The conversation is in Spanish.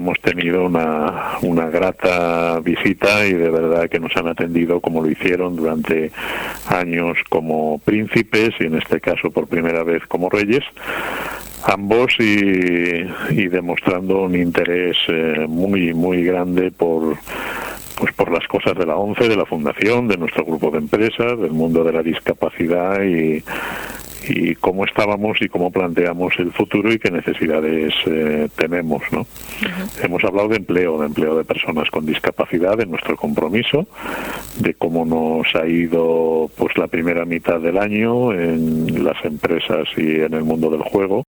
hemos tenido una grata visita y de verdad que nos han atendido como lo hicieron durante años como príncipes y en este caso por primera vez como reyes, ambos y demostrando un interés muy grande por las cosas de la ONCE, de la Fundación, de nuestro grupo de empresas, del mundo de la discapacidad y cómo estábamos y cómo planteamos el futuro y qué necesidades tenemos, ¿no? Uh-huh. Hemos hablado de empleo de personas con discapacidad, de nuestro compromiso, de cómo nos ha ido pues la primera mitad del año en las empresas y en el mundo del juego,